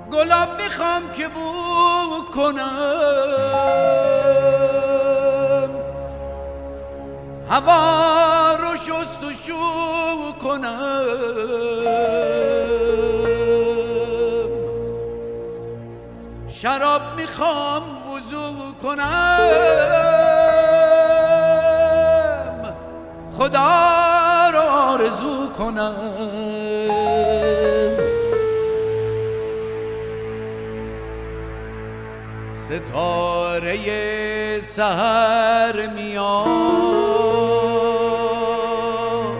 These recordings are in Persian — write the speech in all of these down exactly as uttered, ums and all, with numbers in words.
گلاب میخوام که بو کنم، هوا رو شست و شو کنم، شراب میخوام وضو کنم، خدا رو آرزو کنم. ستاره سحر میاد،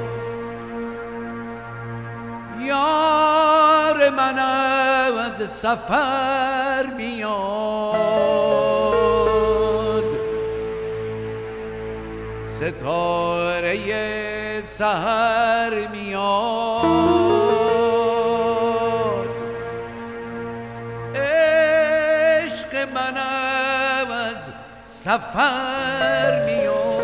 یار من از سفر میاد، ستاره سحر میاد، عشق منم از سفر میاد.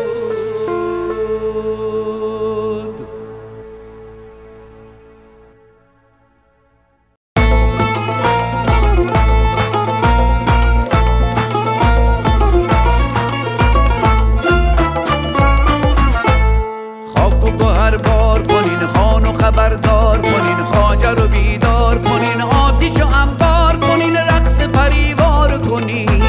خبردار کنین خواجه رو بیدار کنین، آتیش و انبار کنین، رقص پریوار کنین،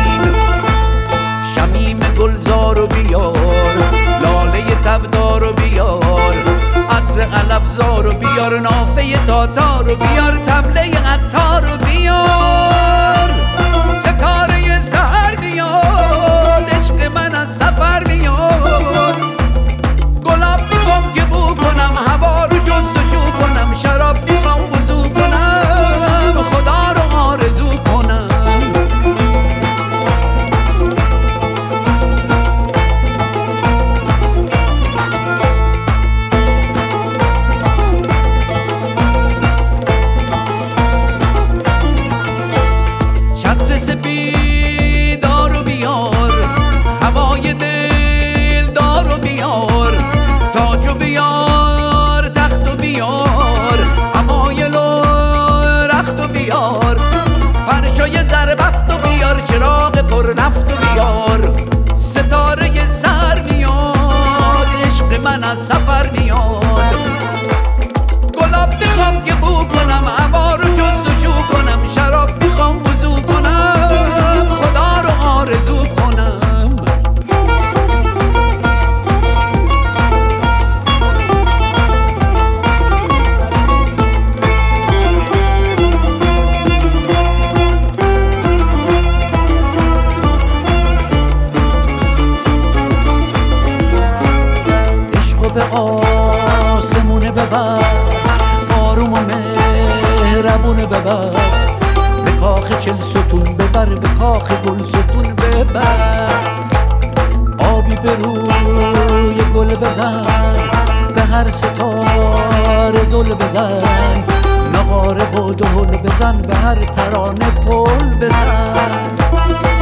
شمیم گلزار رو بیار، لاله تبدار رو بیار، عطر علفزار رو بیار، نافه تاتار رو بیار، طبله عطار رو بیار، ستاره سحر بیاد، عشق من از سفر بیاد، گلاب میخوام که بو کنم، هوا رو جست و شو کنم، شراب میخوام وضو کنم، خدا رو آرزو کنم. چتر سپیدار رو بیار، هوای دلدار رو بیار، تاج رو بیار، تخت رو بیار، حمایل و رخت رو بیار، فرشای زربفت رو بیار، چراغ پر نفت رو بیار، ستاره سر میاد، عشق من از سفر میاد، گلاب میخوام که بو کنم، هوا رو جست و شو کنم، شراب میخوام وضو کنم، خدا رو آرزو کنم. به آسمونه ببر، آروم و مهربونه ببر، به کاخ چل ستون ببر، به کاخ گل ستون ببر، آبی به روی گل بزن، به هر ستاره زل بزن، نقاره و دهل بزن، به هر ترانه پل بزن.